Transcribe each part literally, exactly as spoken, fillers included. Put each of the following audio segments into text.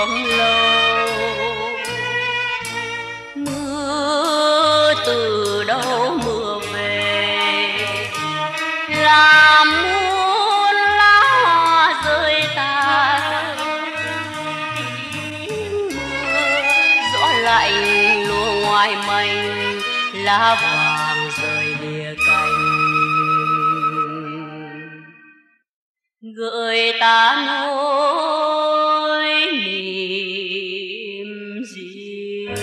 thơm lâu. Mưa từ đâu mưa về, làm muôn lá hoa rơi tà rơi. Gió lạnh lùa ngoài mây, lá vàng rơi lìa cành, gợi ta nỗi niềm riêng.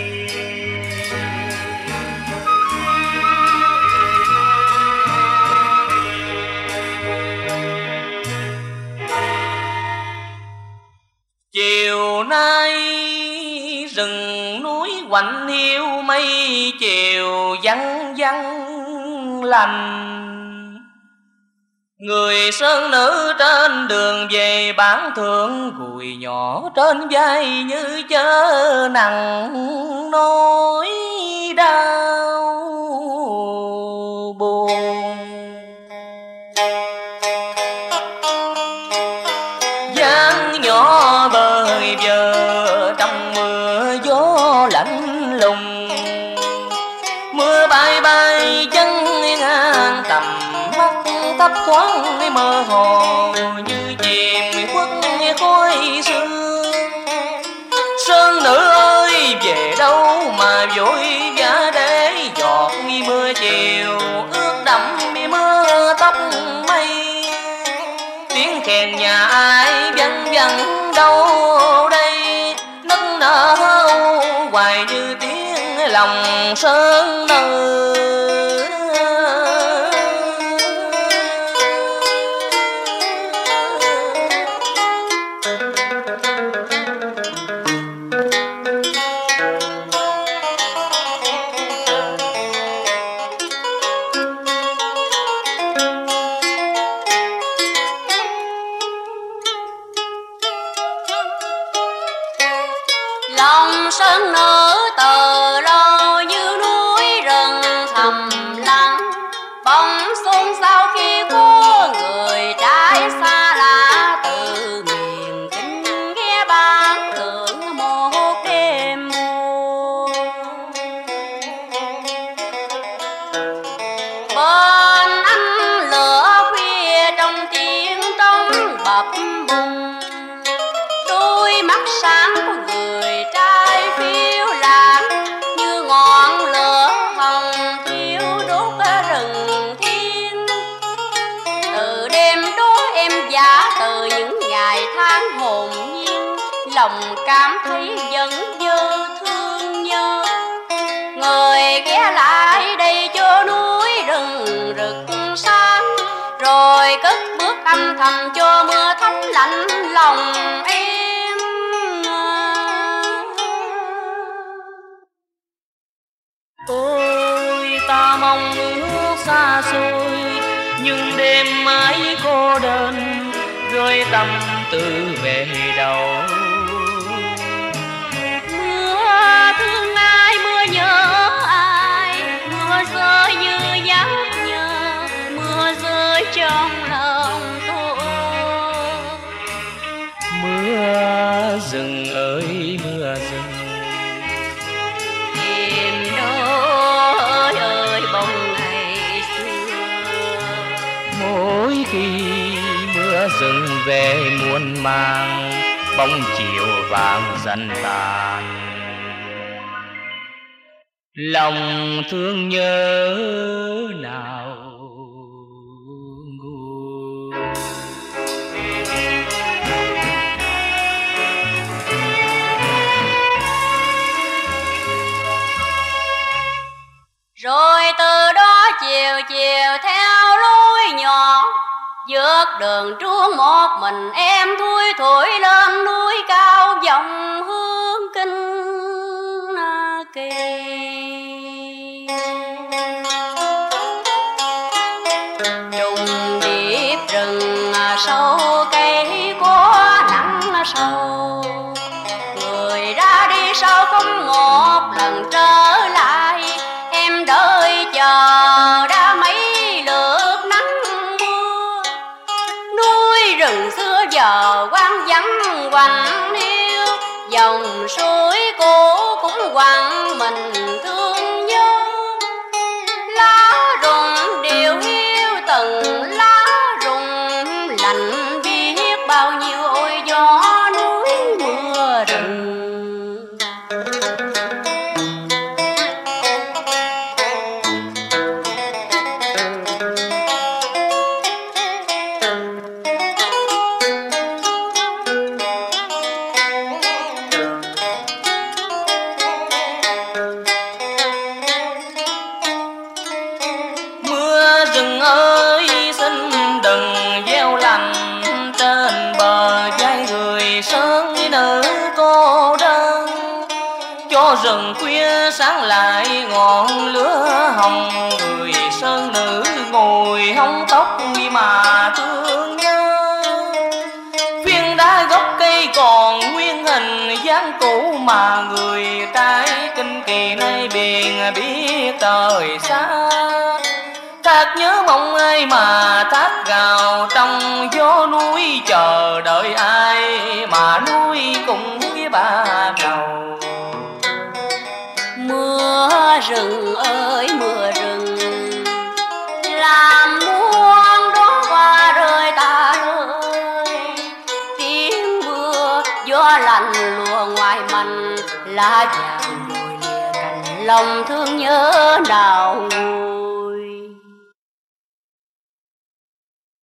Chiều nay rừng núi quạnh hiu mây chiều vắng vắng lành. Người sơn nữ trên đường về bán thượng gùi nhỏ trên vai như chớ nặng nỗi đau buồn. Dáng nhỏ bơi vờ trong mưa gió lạnh lùng, mưa bay bay chân ngang tầm mắt thấp thoáng mơ hồ như chìm khuất khói sương. Sơn nữ ơi về đâu mà vội vã để giọt mưa chiều ướt đẫm mưa tóc mây. Tiếng kèn nhà ai văng vẳng đâu đây, nức nở hoài như tiếng lòng sơn nữ. Lòng sơn nữ từ lâu như núi rừng thầm lặng, bỗng xôn xao khi có người trai xa lạ từ miền Kinh ghé bán thượng một đêm mùa. Bên anh lửa khuya trong tiếng trống bập bùng, đôi mắt sáng của người trai phiêu lãng như ngọn lửa hồng thiêu đốt rừng thiên. Từ đêm đó em giả từ những ngày tháng hồn nhiên, lòng cảm thấy vẫn nhớ thương nhớ. Người ghé lại đây cho núi rừng rực sáng, rồi cất bước âm thầm cho mưa thấm lạnh lòng em. Ôi ta mong ước xa xôi, nhưng đêm mãi cô đơn rơi tâm tư về đâu. Mưa thương ai, mưa nhớ ai, mưa rơi như nhắc nhở, mưa rơi trong lòng tôi. Mưa rừng ơi mưa rừng, Tìm đâu ơi ơi bóng ngày xưa. mỗi khi mưa rừng về muôn mang, bóng chiều vàng dần tàn. Lòng thương nhớ nào nguôi. Rồi từ đó chiều chiều theo lối nhỏ, vượt đường truông một mình em thui thủi lên núi cao vọng hương kinh kỳ. Trùng điệp rừng sâu cây có nắng sâu, người ra đi sao không một lần trở lại. Em đợi chờ đã mấy lượt nắng mưa, núi rừng xưa giờ quang vắng quạnh hiu. dòng suối cũ cũng quặn mình thương nhớ. Lá rụng điều hiu từng lá rụng lạnh biết bao nhiêu ôi gió núi mưa rừng. Rừng ơi xin đừng gieo lạnh trên bờ vai người sơn nữ cô đơn, cho rừng khuya sáng lại ngọn lửa hồng. Người sơn nữ ngồi hóng tóc mà thương nhớ, viên đá gốc cây còn nguyên hình dáng cũ mà người trai kinh kỳ nay biển biết đời xa. Thác nhớ mong ai mà thác gào trong gió núi, chờ đợi ai mà núi cùng với ba đầu. Mưa rừng ơi mưa rừng, làm muôn đón qua rơi ta rơi. Tiếng mưa gió lạnh lùa ngoài mành, lá vàng đồi lìa cành lòng thương nhớ nào.